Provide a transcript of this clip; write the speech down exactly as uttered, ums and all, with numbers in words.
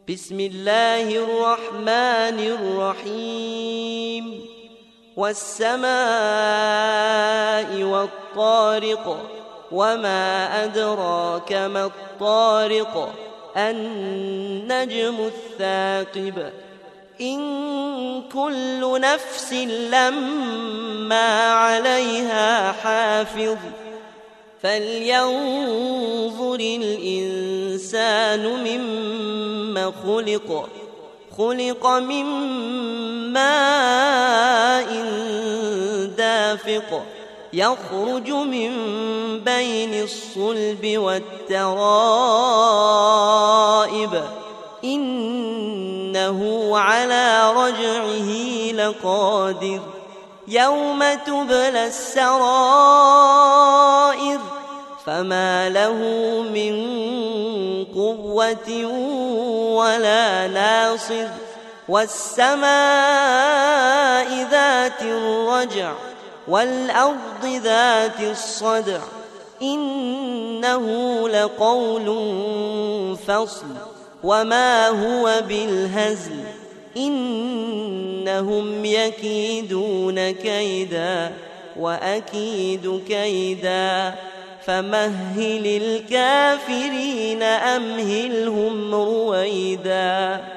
بسم الله الرحمن الرحيم والسماء والطارق وما أدراك ما الطارق النجم الثاقب إن كل نفس لما عليها حافظ فلينظر الإنسان مما خلق خلق من ماء دافق يخرج من بين الصلب والترائب إنه على رجعه لقادر يوم تبلى السرائر فما له من قوة ولا ناصر والسماء ذات الرجع والأرض ذات الصدع إنه لقول فصل وما هو بالهزل إنهم يكيدون كيدا وأكيد كيدا فمهل الكافرين أمهلهم رويدا.